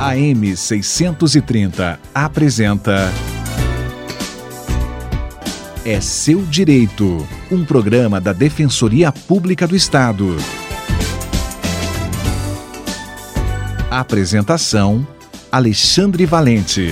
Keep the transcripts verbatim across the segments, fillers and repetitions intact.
A M seiscentos e trinta apresenta É Seu Direito, um programa da Defensoria Pública do Estado. Apresentação: Alexandre Valente.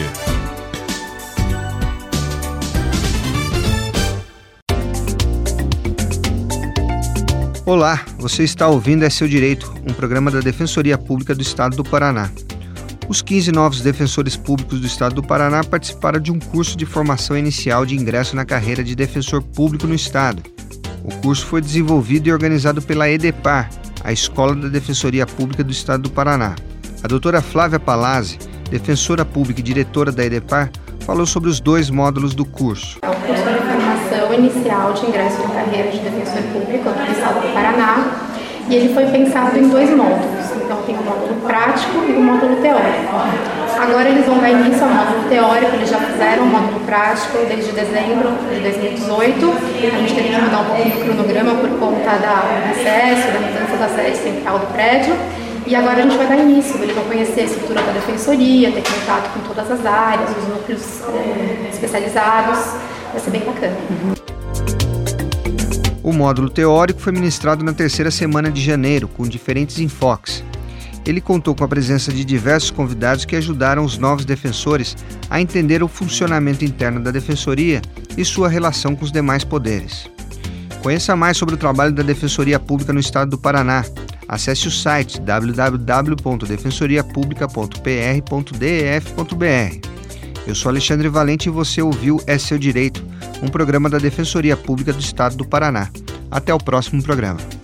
Olá, você está ouvindo É Seu Direito, um programa da Defensoria Pública do Estado do Paraná. Os quinze novos defensores públicos do Estado do Paraná participaram de um curso de formação inicial de ingresso na carreira de defensor público no Estado. O curso foi desenvolvido e organizado pela EDEPAR, a Escola da Defensoria Pública do Estado do Paraná. A doutora Flávia Palazzi, defensora pública e diretora da EDEPAR, falou sobre os dois módulos do curso. É o curso de formação inicial de ingresso na carreira de defensor público aqui do Estado do Paraná, e ele foi pensado em dois módulos. Então tem o módulo prático e o módulo teórico. Agora eles vão dar início ao módulo teórico, eles já fizeram o módulo prático desde dezembro de dois mil e dezoito. A gente teve que mudar um pouco o cronograma por conta da, do acesso, da mudança da sede central do prédio. E agora a gente vai dar início, eles vão conhecer a estrutura da defensoria, ter contato com todas as áreas, os núcleos é, especializados, vai ser bem bacana. O módulo teórico foi ministrado na terceira semana de janeiro, com diferentes enfoques. Ele contou com a presença de diversos convidados que ajudaram os novos defensores a entender o funcionamento interno da defensoria e sua relação com os demais poderes. Conheça mais sobre o trabalho da Defensoria Pública no Estado do Paraná. Acesse o site w w w ponto defensoria publica ponto p r ponto d e f ponto b r. Eu sou Alexandre Valente e você ouviu É Seu Direito, um programa da Defensoria Pública do Estado do Paraná. Até o próximo programa.